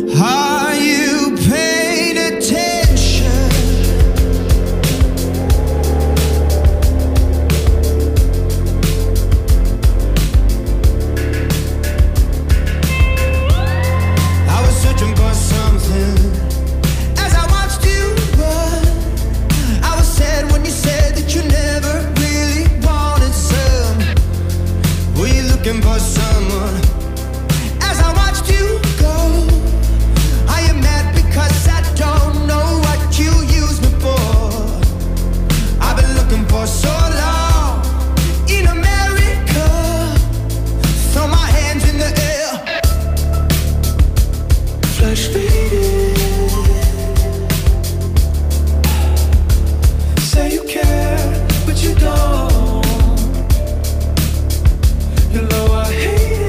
Are you paying attention? I was searching for something as I watched you run. I was sad when you said that you never really wanted some. Were you looking for someone? As I watched you go, I am mad because I don't know what you used me for. I've been looking for so long in America. Throw my hands in the air. Flash faded. Say you care, but you don't. You know I hate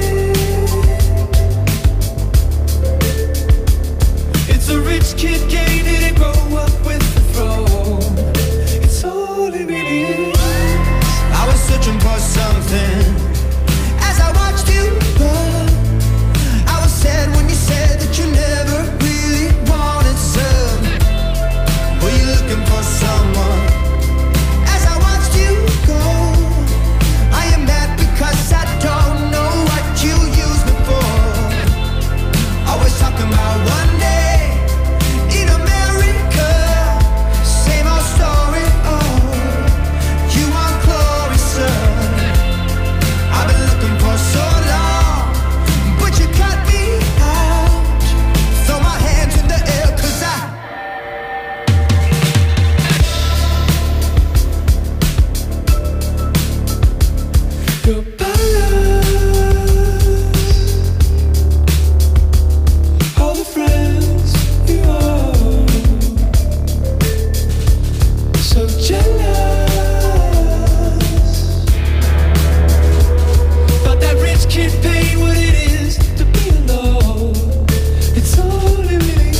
it. It's a rich kid game, didn't grow up with the throne. It's all it really is. I was searching for something as I watched you run. I was sad when you said that you never really wanted some. Were you looking for someone? As I watched you go, I am mad because I don't know what you used me for. Always talking about one day in America. Same old story, oh, you want glory, son. I've been looking for so long, but you cut me out. Throw my hands in the air, 'cause your palace, all the friends you own, so jealous. But that rich kid paid what it is to be alone. It's all it really is.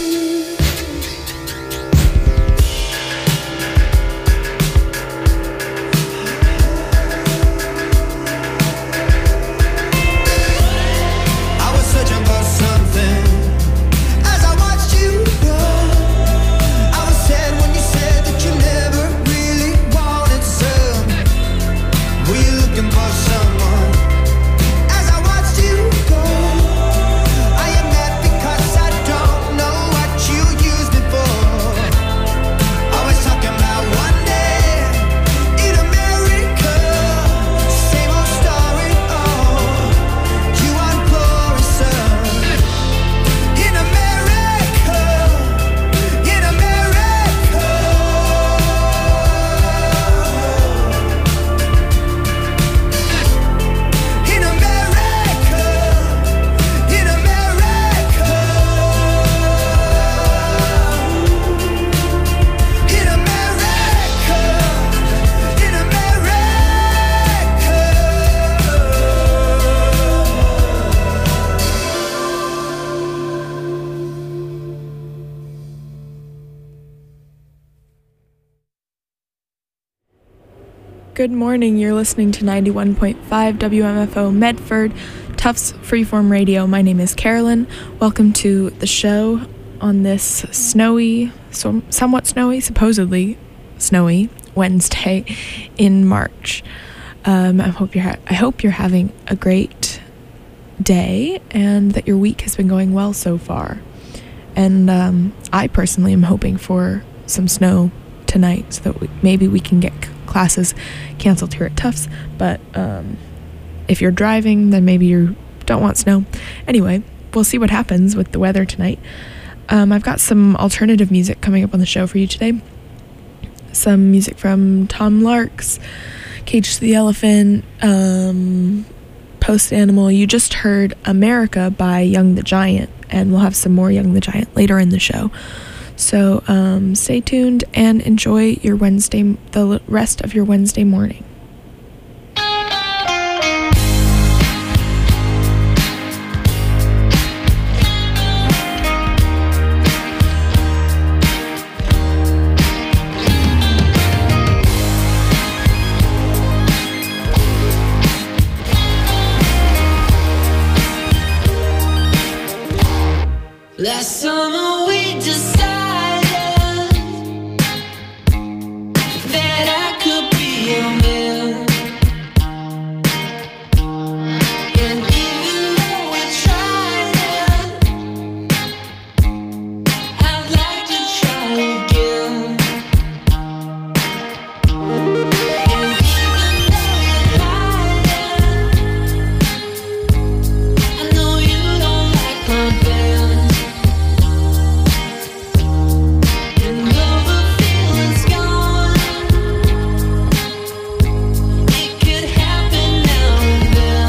I was searching for something as I watched you run. I was sad when you said that you never really wanted some. Were you looking for someone? As I watched you go, I am mad because I don't know what you used me for. Always talking about one day in America. Same old story, oh, you want glory, son. In America, in America. In America, in America. In America, in Good morning, you're listening to 91.5 WMFO Medford, Tufts Freeform Radio. My name is Carolyn. Welcome to the show on this snowy, somewhat snowy, supposedly snowy Wednesday in March. I hope you're having a great day and that your week has been going well so far. And I personally am hoping for some snow tonight so that maybe we can get classes canceled here at Tufts. But if you're driving, then maybe you don't want snow. Anyway, we'll see what happens with the weather tonight. I've got some alternative music coming up on the show for you today. Some music from Tom Larks, Cage the Elephant, Post Animal. You just heard America by Young the Giant, and we'll have some more Young the Giant later in the show. So stay tuned and enjoy your the rest of your Wednesday morning. Last summer we decided that I could be your man. And even though we tried it, I'd like to try again. And even though you hide it, I know you don't like my band. And though the feeling's gone, it could happen now and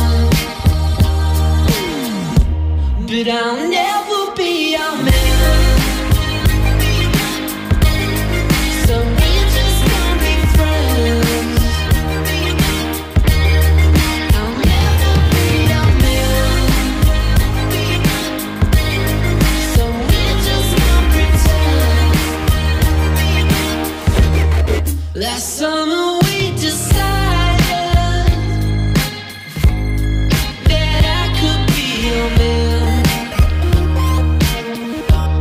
then. But I'll never be your man. So we're just gonna be friends. I'll never be your man. So we're just gonna pretend. Last summer we decided that I could be your man.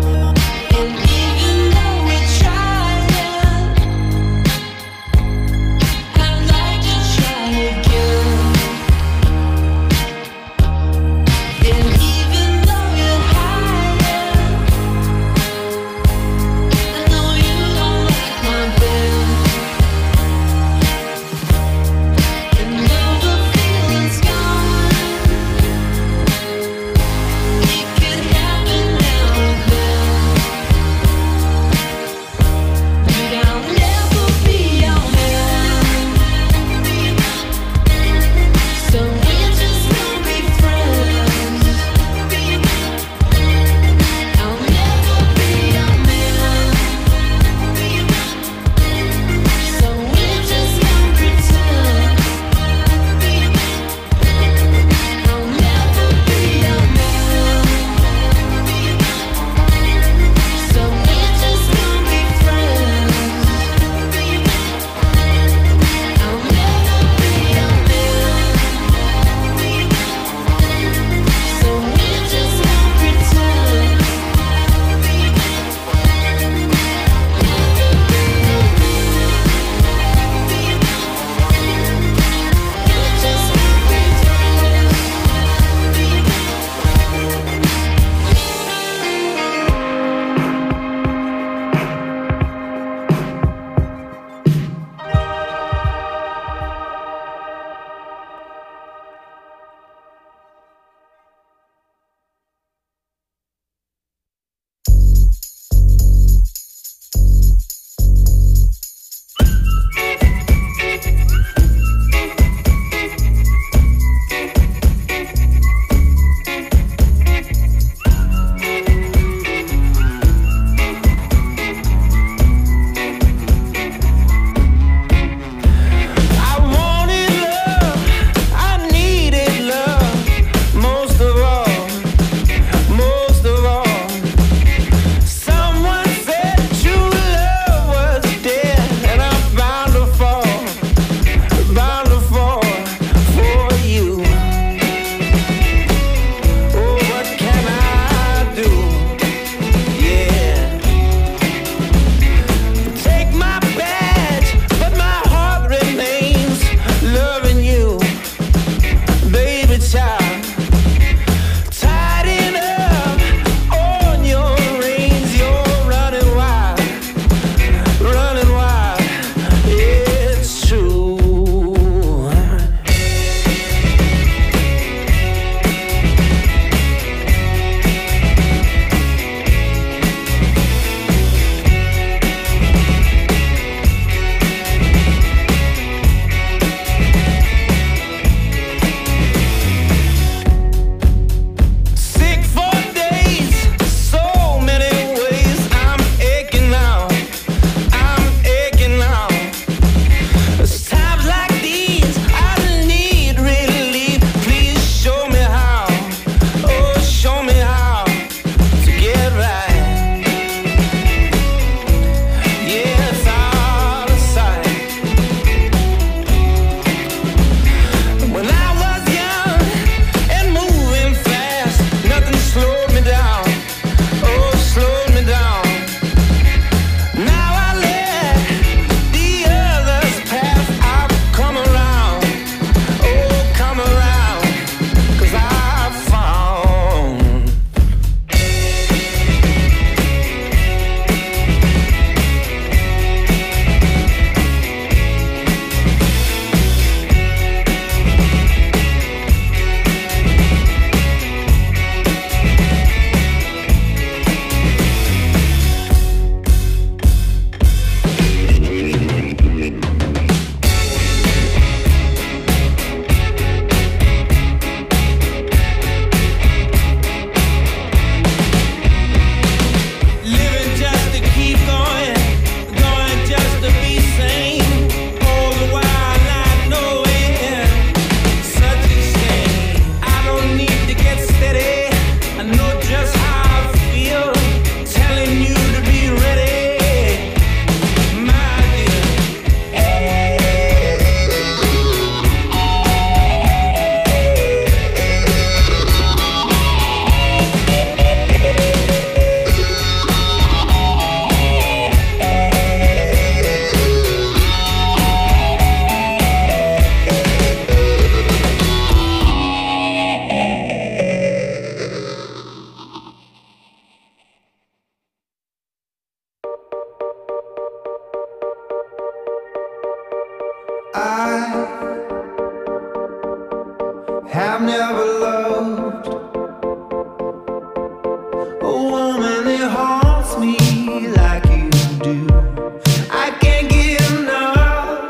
haunts me like you do. I can't get enough.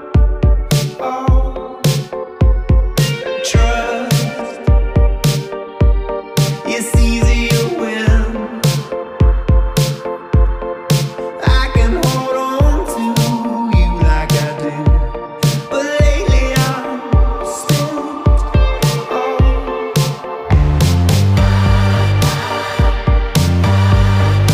Oh, trust. It's easier when I can hold on to you like I do. But lately I'm still. Oh.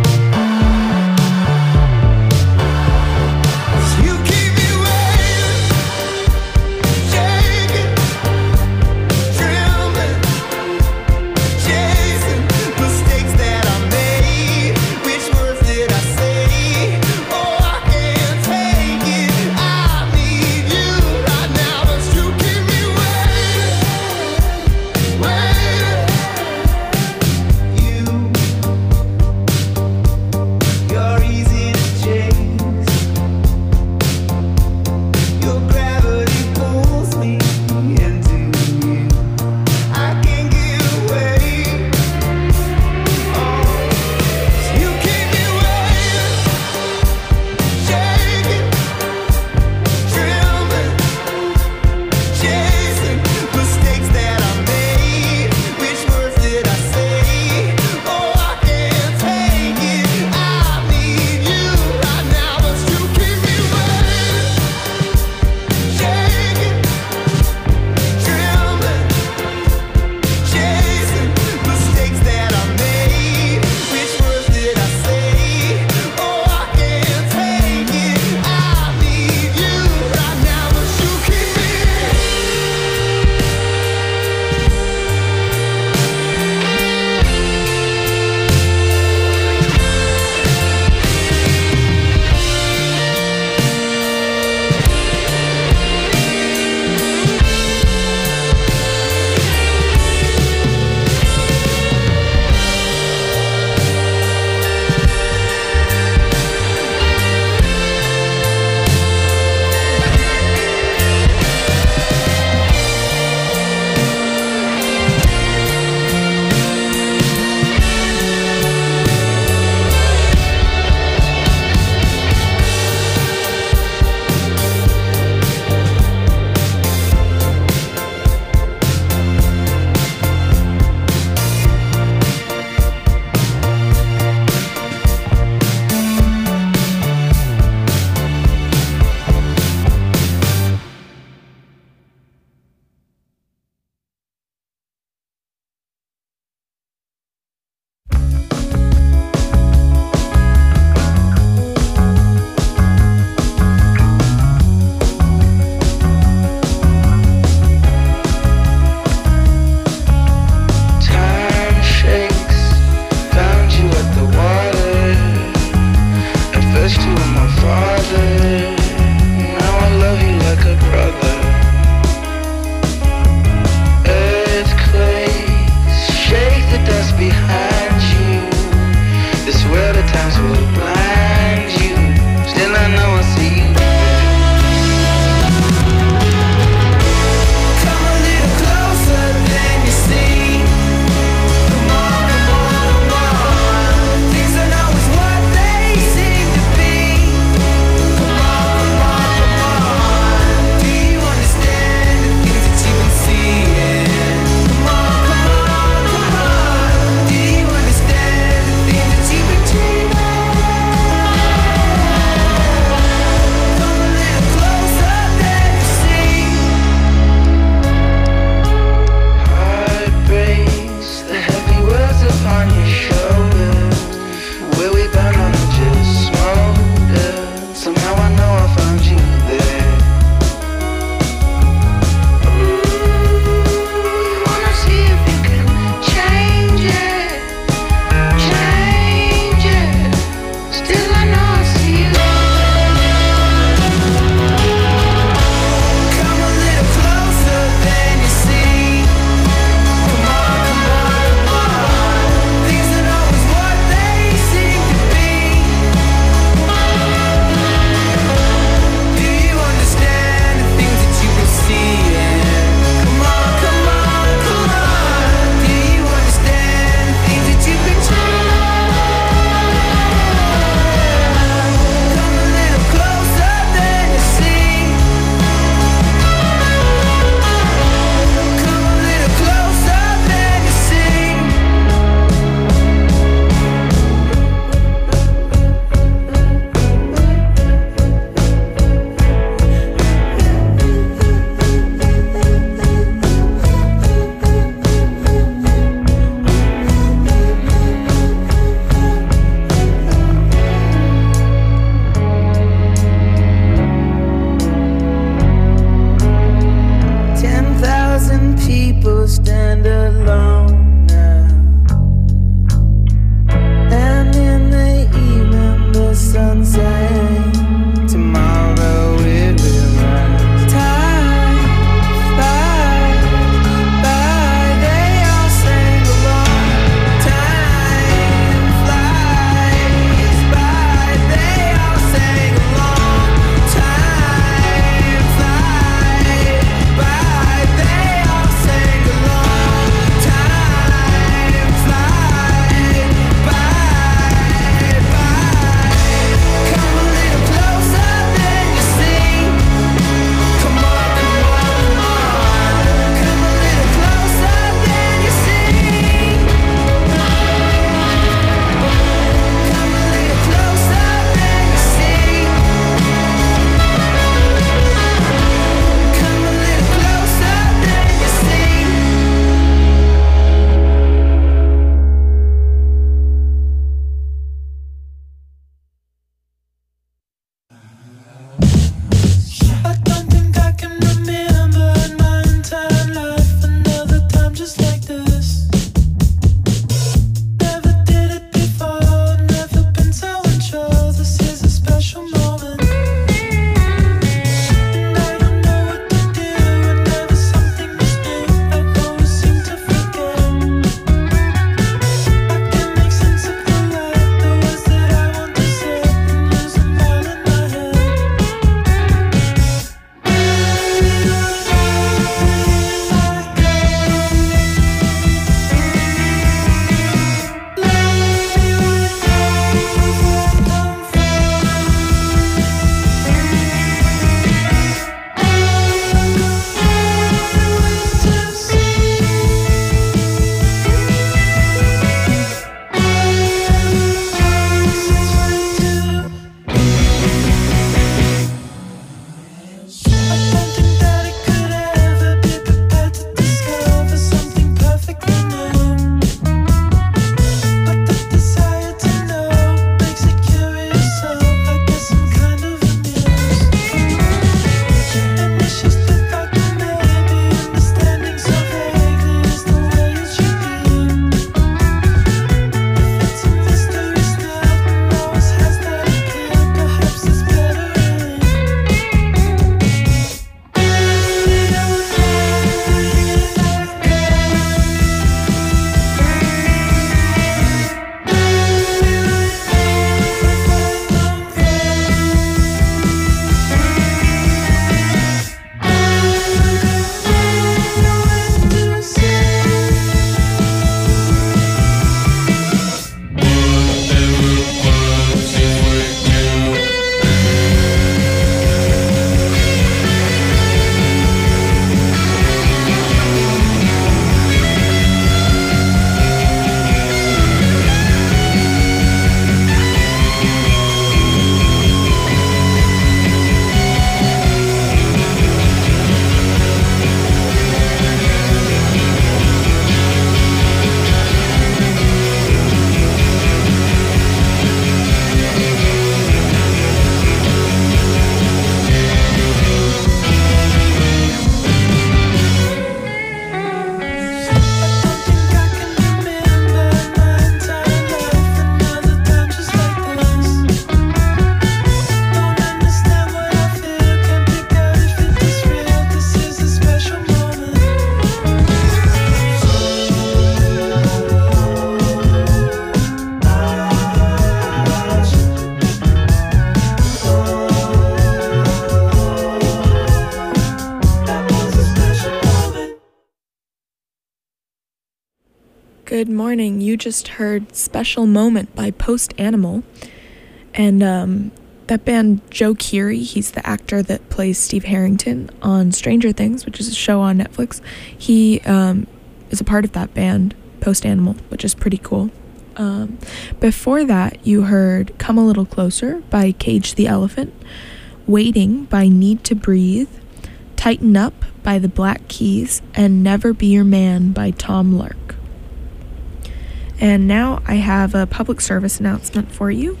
Good morning. You just heard Special Moment by Post Animal. And that band, Joe Keery, he's the actor that plays Steve Harrington on Stranger Things, which is a show on Netflix. He is a part of that band, Post Animal, which is pretty cool. Before that, you heard Come a Little Closer by Cage the Elephant, Waiting by Need to Breathe, Tighten Up by the Black Keys, and Never Be Your Man by Tom Lark. And now I have a public service announcement for you.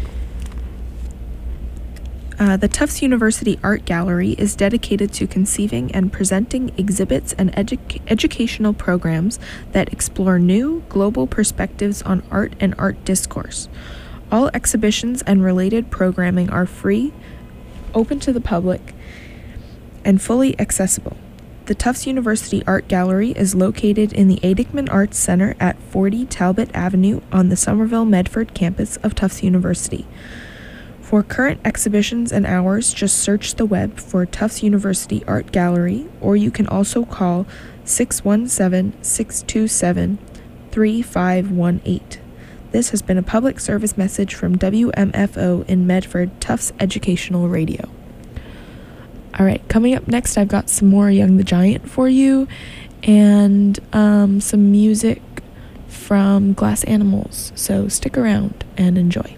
The Tufts University Art Gallery is dedicated to conceiving and presenting exhibits and educational programs that explore new, global perspectives on art and art discourse. All exhibitions and related programming are free, open to the public, and fully accessible. The Tufts University Art Gallery is located in the Adickman Arts Center at 40 Talbot Avenue on the Somerville Medford campus of Tufts University. For current exhibitions and hours, just search the web for Tufts University Art Gallery, or you can also call 617-627-3518. This has been a public service message from WMFO in Medford, Tufts Educational Radio. All right, coming up next, I've got some more Young the Giant for you, and some music from Glass Animals. So stick around and enjoy.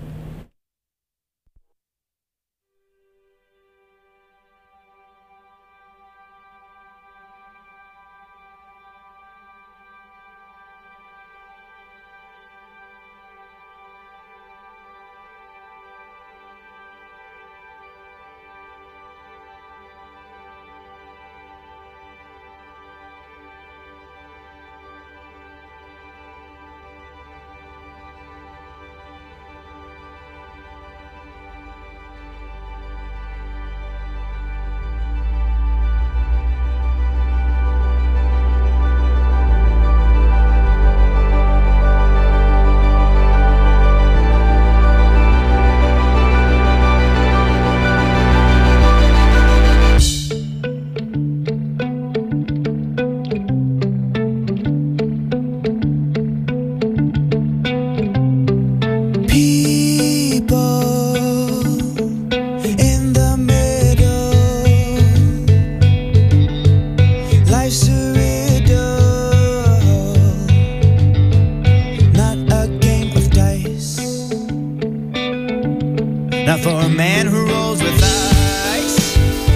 Now for a man who rolls with ice,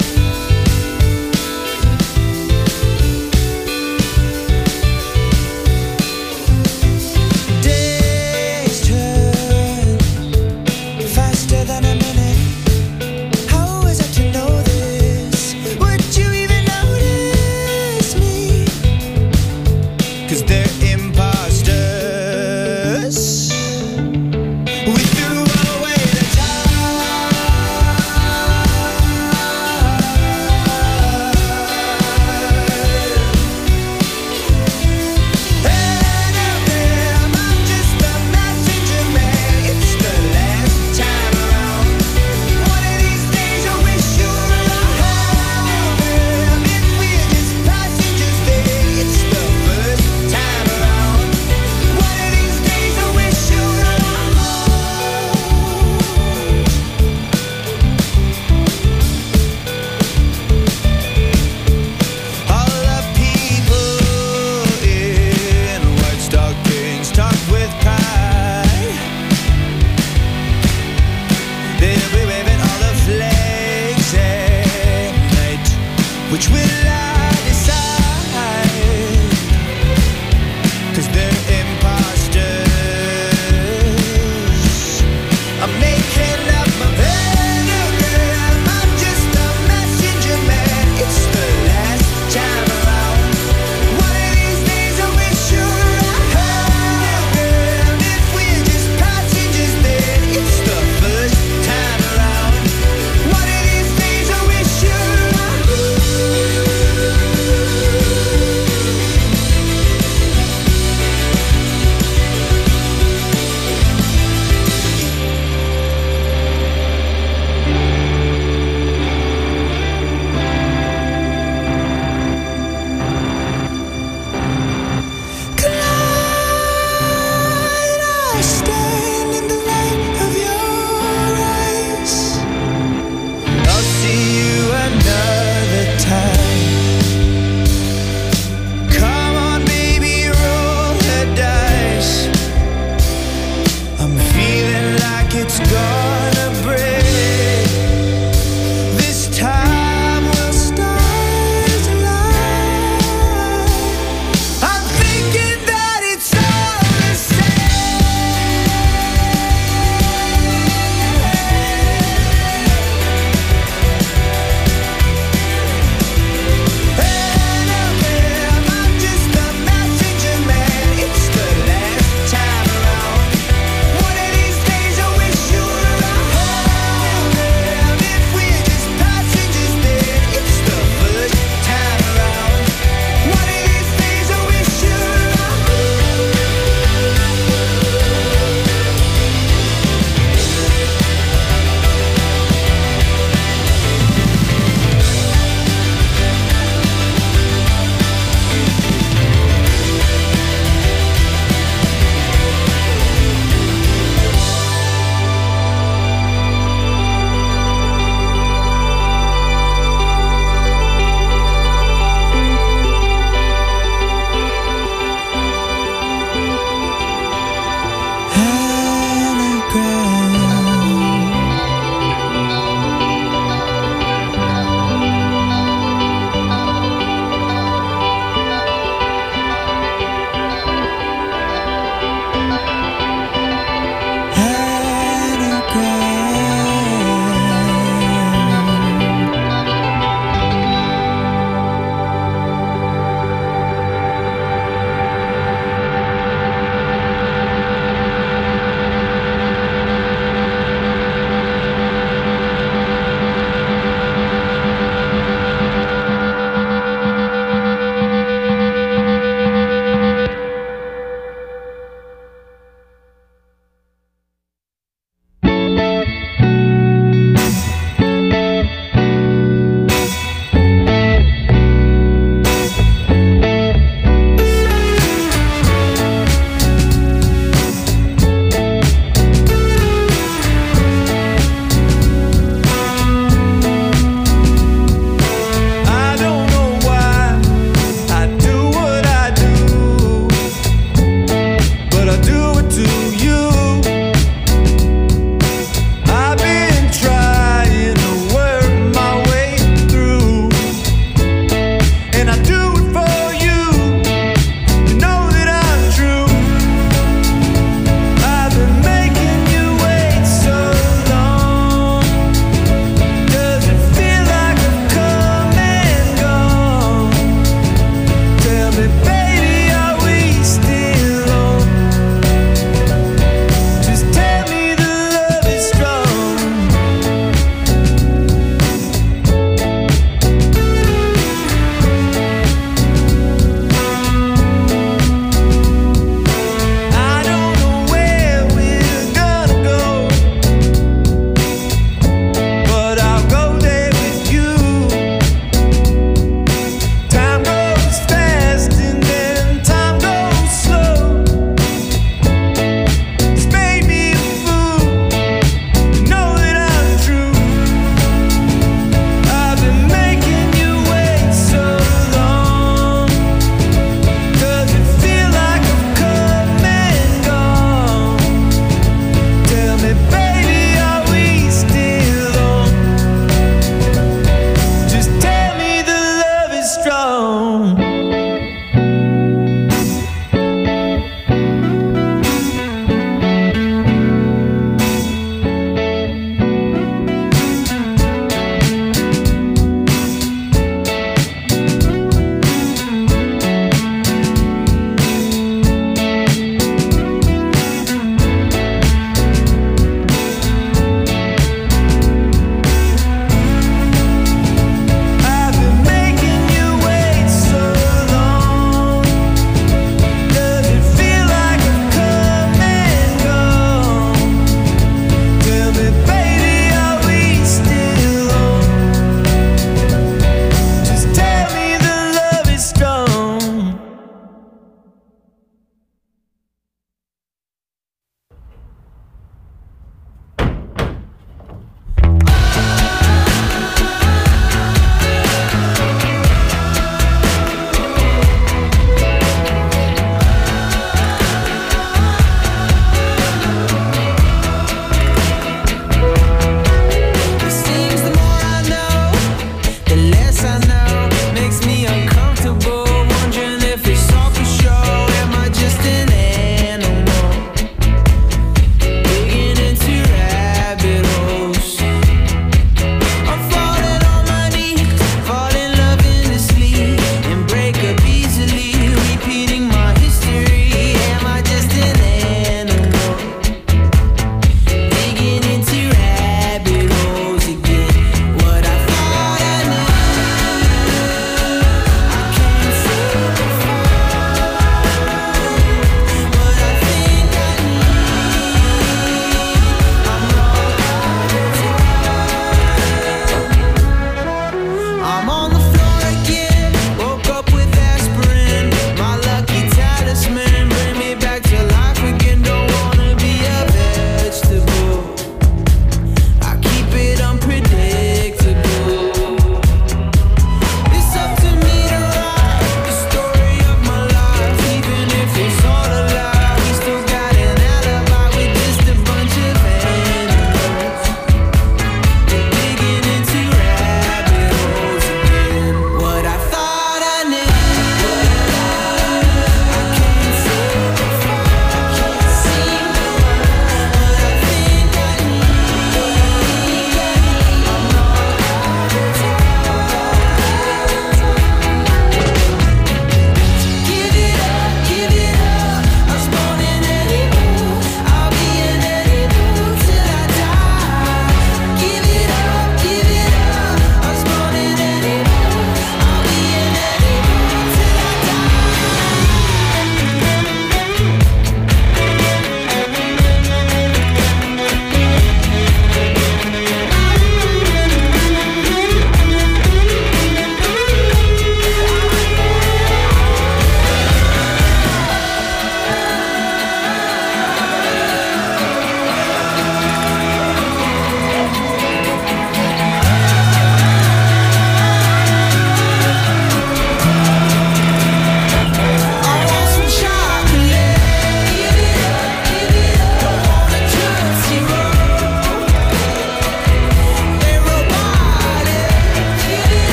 days turn faster than a minute. How was I to know this? Would you even notice me? 'Cause they're imposters. We threw away the which will I decide? 'Cause they're imposters. I'm making up my bed. I'm just a messenger man. It's the last time around. One of these days I wish you were around. If we're just passengers then it's the first time around. One of these days I wish you were around.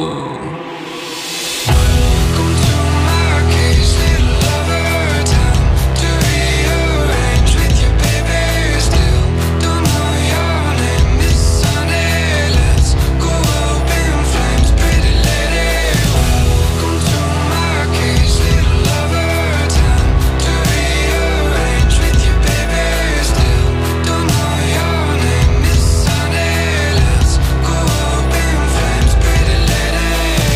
Pretty lady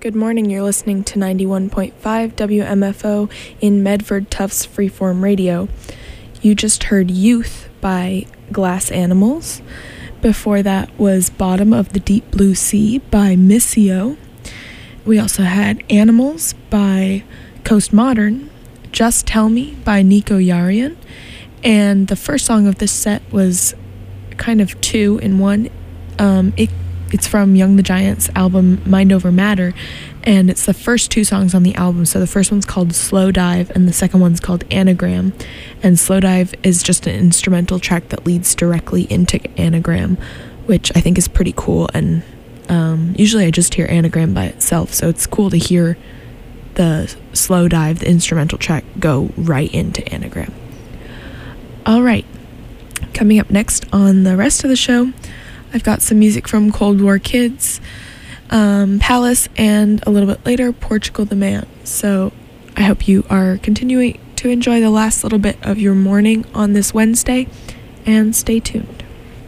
Good morning, you're listening to 91.5 WMFO in Medford Tufts Freeform Radio. You just heard Youth by Glass Animals. Before that was Bottom of the Deep Blue Sea by Missio. We also had Animals by Coast Modern, Just Tell Me by Nico Yarian, and the first song of this set was kind of two in one. It's from Young the Giant's album Mind Over Matter, and it's the first two songs on the album. So the first one's called Slow Dive and the second one's called Anagram, and Slow Dive is just an instrumental track that leads directly into Anagram, which I think is pretty cool. And usually I just hear Anagram by itself, so it's cool to hear the Slow Dive, the instrumental track, go right into Anagram. All right, coming up next on the rest of the show, I've got some music from Cold War Kids, Palace, and a little bit later, Portugal the Man. So I hope you are continuing to enjoy the last little bit of your morning on this Wednesday, and stay tuned.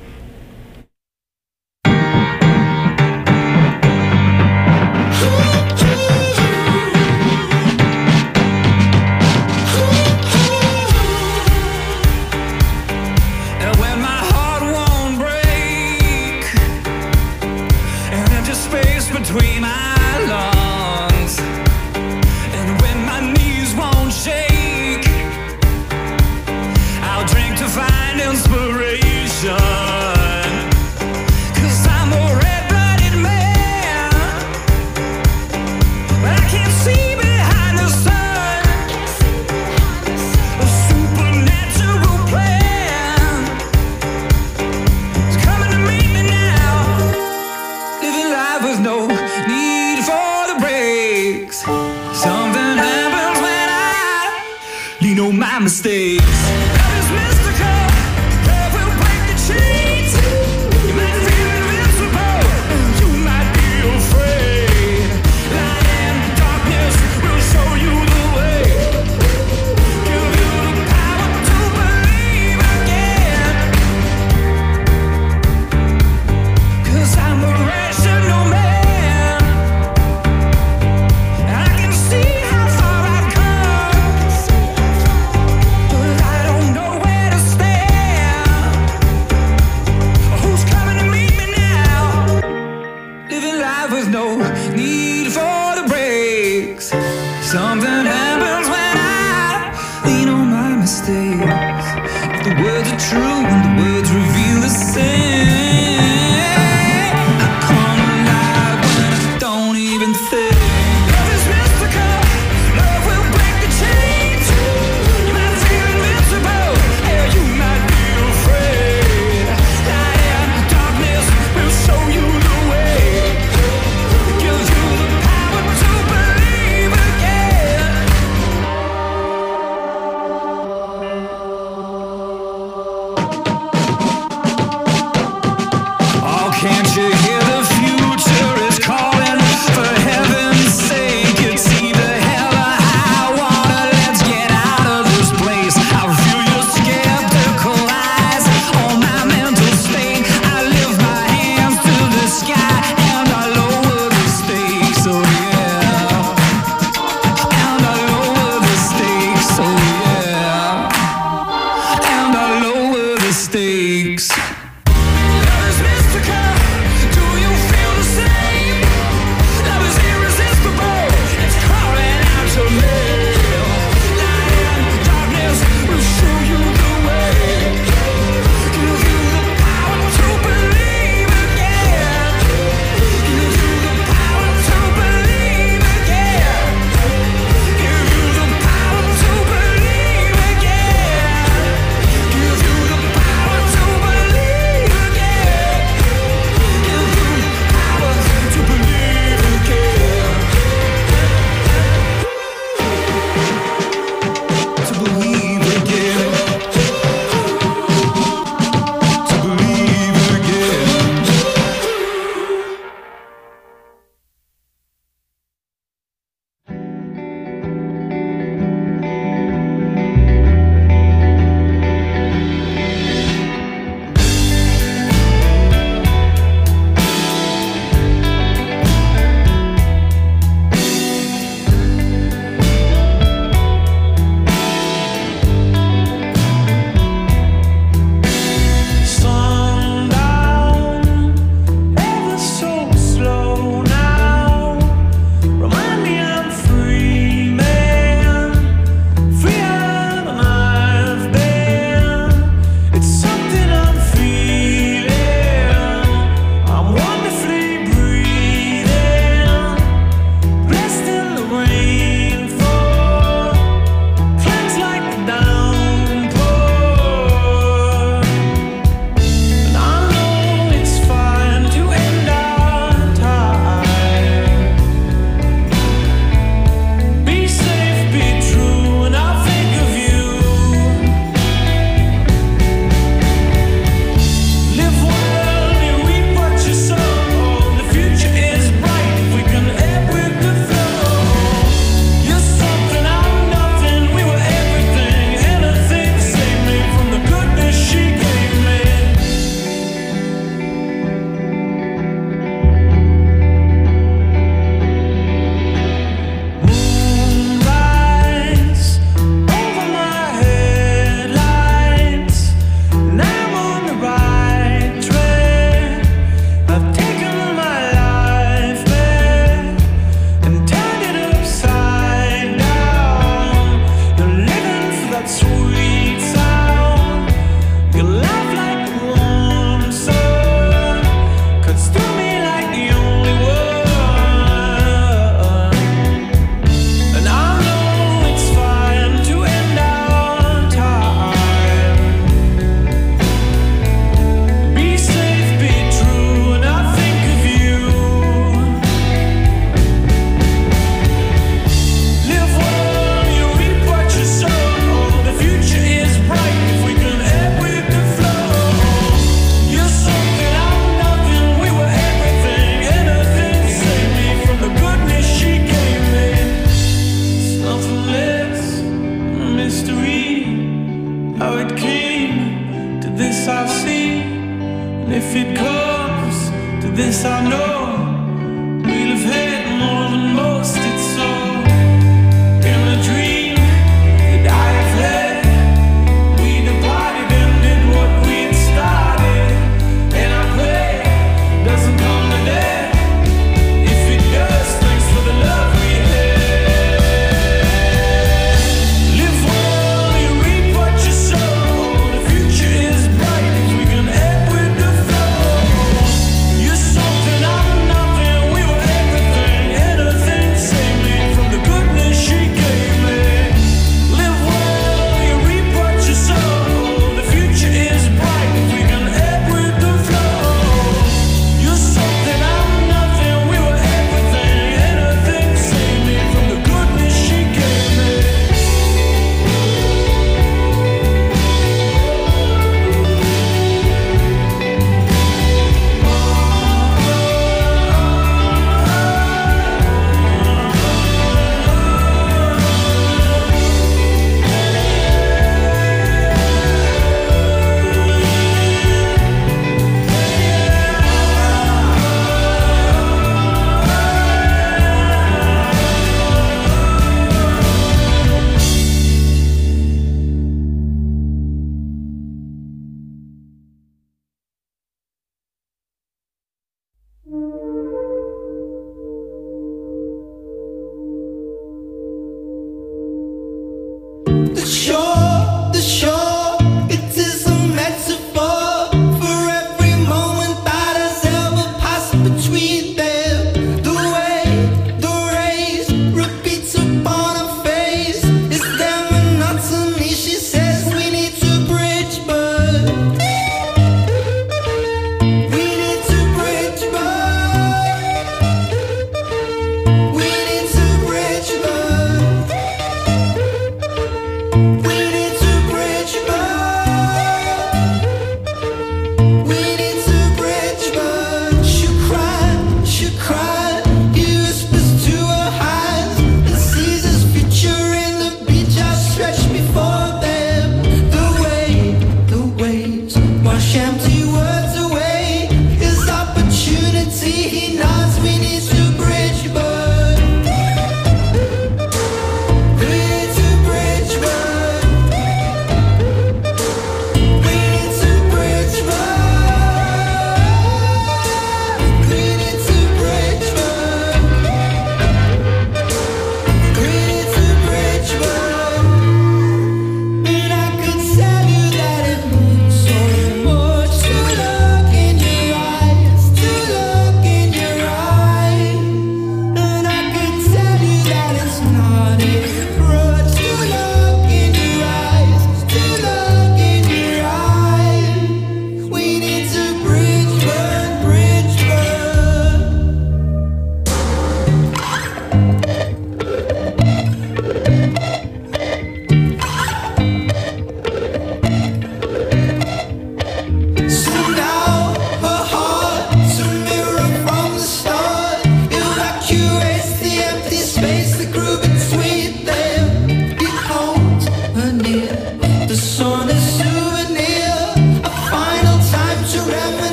Between my lungs, and when my knees won't shake, I'll drink to find inspiration. 'Cause I'm a red-blooded man, but I can't see behind the sun. A supernatural plan is coming to meet me now. Living life with no need for the brakes. Something happens when I lean on my mistakes. Love is mystical, love will break the chains. You might feel invincible, you might be afraid. Light and darkness will show you the way. Give you the power to believe again. 'Cause I'm a rational man. With no need for the brakes. Something happens when I lean on my mistakes. If the words are true and the words reveal the same, I come alive when I don't even think. Love is mystical, love will break the chains. You might feel invincible, yeah, you might be afraid. Light and darkness will show you the way. Gives you the power to believe again. it comes to this, I know we'll have had more than most. It's so in a dream that I have had. We departed and did what we had started, and I pray it doesn't come to that. If it does, thanks for the love we had. Live well, you reap what you sow. The future is bright if we can act with the flow. You're something I'm not.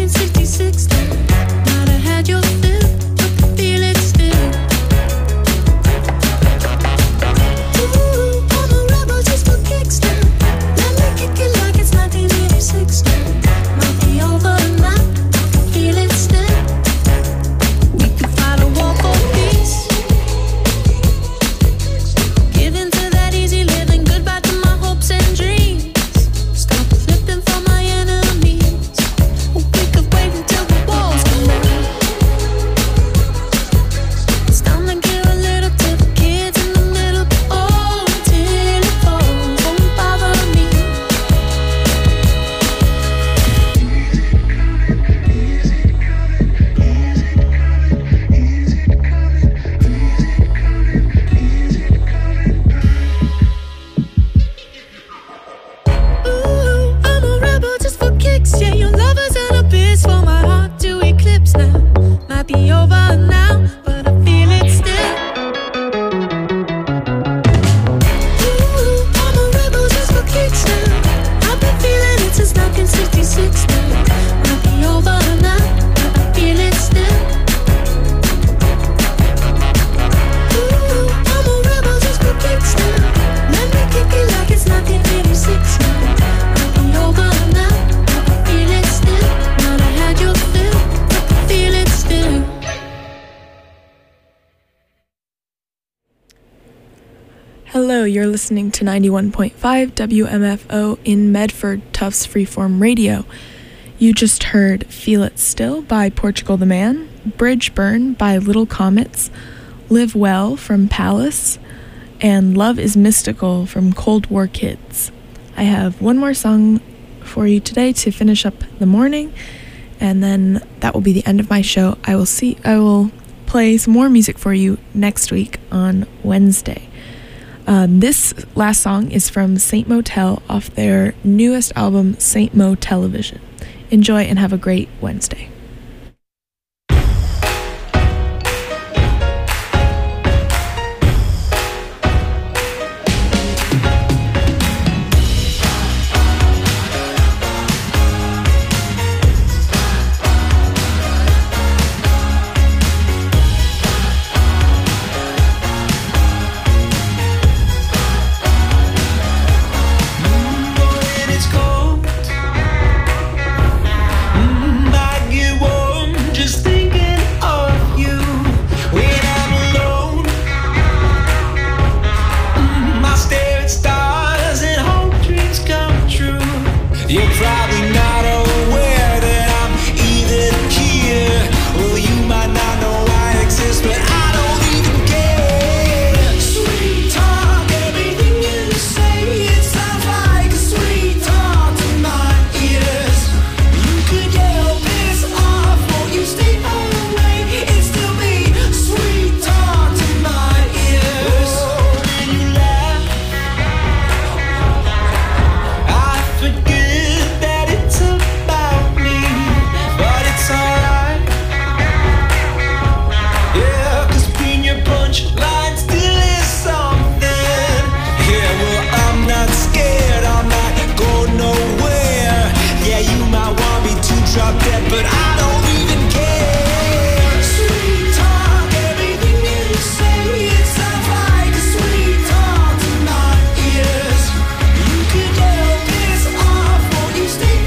1966 now. Might have had your fill, but I feel it still. Ooh, I'm a rebel just for kicks now. Let me kick it like it's 1986 now. Might be over now, I feel it still. We could fight a war for peace. Give in to that easy living, goodbye to my hopes and dreams. Stop flipping for my enemies. We could wait until the walls come down. It's time to give a little to the kids in the middle. Oh, till it falls, won't bother me. Ooh, I'm a rebel just for kicks. Yeah, your lover's an abyss for my heart to eclipse now. Might be over now, but I feel it still. Ooh, I'm a rebel just for kicks now. I've been feeling it since 1966 now. Might be over now, but I feel it still. Ooh, I'm a rebel just for kicks now. Let me kick it like it's 1986 now. Might be over now, but I feel it still. Might have had your fill, but I feel it still. Hello, you're listening to 91.5 WMFO in Medford, Tufts Freeform Radio. You just heard Feel It Still by Portugal the Man, Bridge Burn by Little Comets, Live Well from Palace, and Love is Mystical from Cold War Kids. I have one more song for you today to finish up the morning, and then that will be the end of my show. I will play some more music for you next week on Wednesday. This last song is from Saint Motel off their newest album, Saint Mo Television. Enjoy and have a great Wednesday.